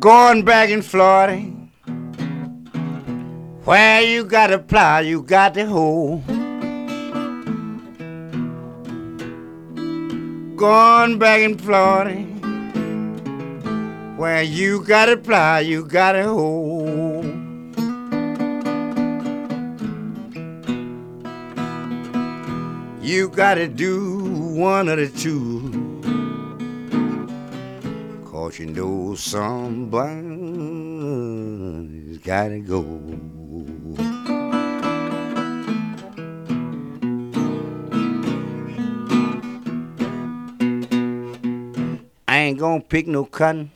Going back in Florida, where you got to plow, you got to hoe. Going back in Florida, where you got to plow, you got to hoe. You got to do one of the two, 'cause you know somebody's got to go. I ain't gonna pick no cotton,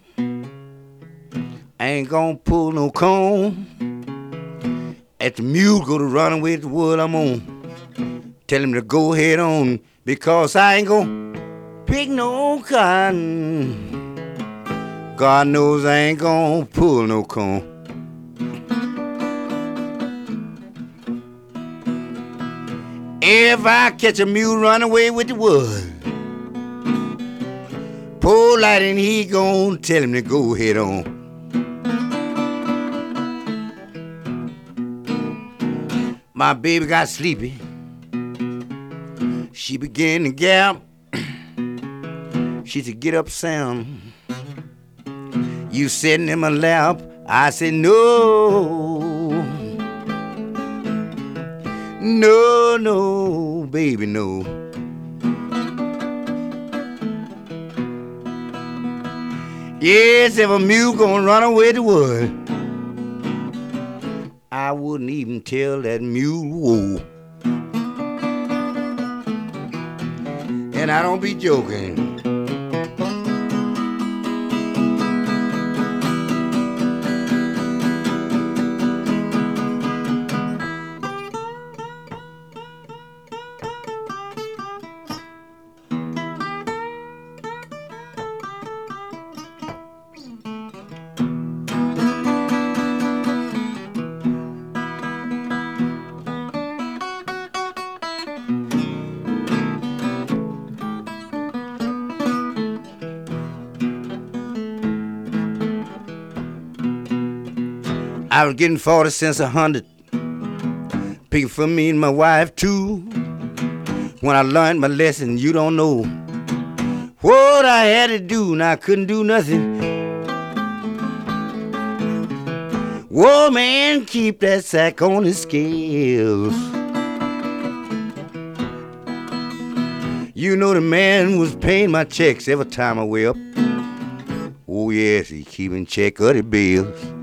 I ain't gonna pull no corn. If the mule go to run away with the wood I'm on, tell him to go head on, because I ain't gonna pick no cotton. God knows I ain't gonna pull no corn. If I catch a mule run away with the wood, poor light and he gon' tell him to go head on. My baby got sleepy. She began to gap. She said, get up, Sam. You sitting in my lap. I said, no. No, no, baby, no. Yes, if a mule gonna run away to wood, I wouldn't even tell that mule whoa. And I don't be joking. I was getting 40 cents 100, picking for me and my wife too. When I learned my lesson, you don't know what I had to do, and I couldn't do nothing. Whoa, man, keep that sack on the scales. You know the man was paying my checks every time I way up. Oh yes, he keeping check of the bills.